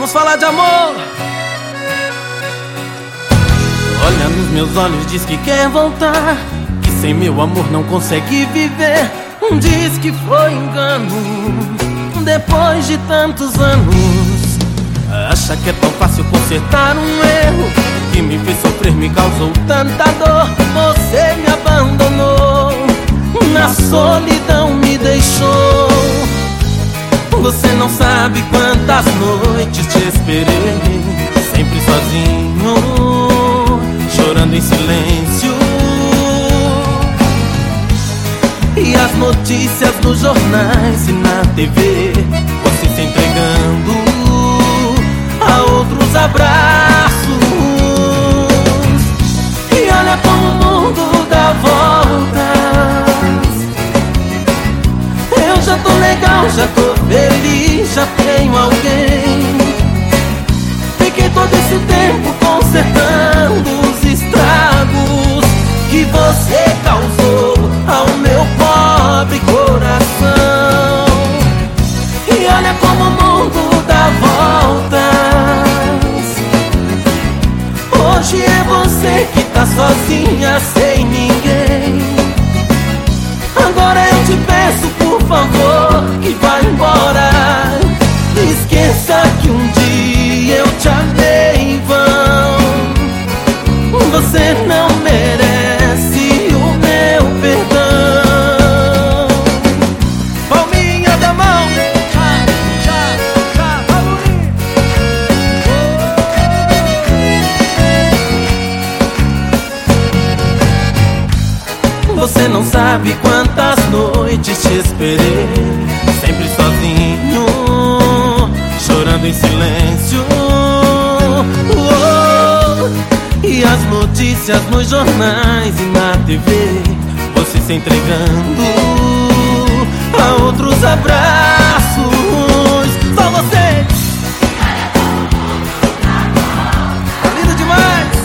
Vamos falar de amor. Olha nos meus olhos, diz que quer voltar, que sem meu amor não consegue viver. Diz que foi engano, depois de tantos anos. Acha que é tão fácil consertar um erro que me fez sofrer, me causou tanta dor. Você me abandonou, na solidão me deixou. Você não sabe quantas noites te esperei, sempre sozinho, chorando em silêncio. E as notícias nos jornais e na TV, você se entregando a outros abraços. E olha como o mundo dá voltas. Eu já tô legal, já tô feliz, já tenho alguém. Fiquei todo esse tempo consertando os estragos que você causou ao meu pobre coração. E olha como o mundo dá voltas. Hoje é você que tá sozinha, sem ninguém. Agora eu te peço, por favor, que vá embora. Esqueça que um dia eu te amei em vão. Você não merece o meu perdão. Palminha da mão. Você não sabe quantas noites te esperei, sempre sozinho, chorando em silêncio. E as notícias nos jornais e na TV, você se entregando a outros abraços. Só você. Tá lindo demais.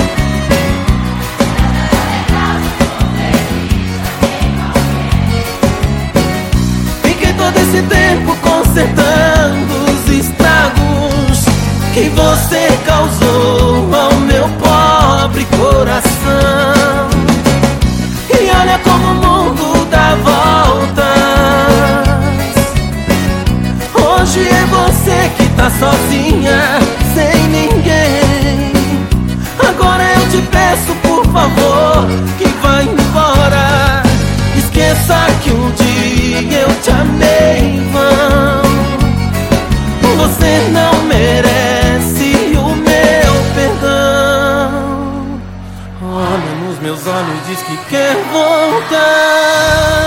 Fiquei todo esse tempo consertando os estragos que você causou ao meu pobre coração. E olha como o mundo dá voltas. Hoje é você que tá sozinha, sem ninguém. Agora eu te peço, por favor, que vá embora. Esqueça que um dia eu te amei em vão. Você não merece o meu perdão. Olha nos meus olhos, diz que quer voltar.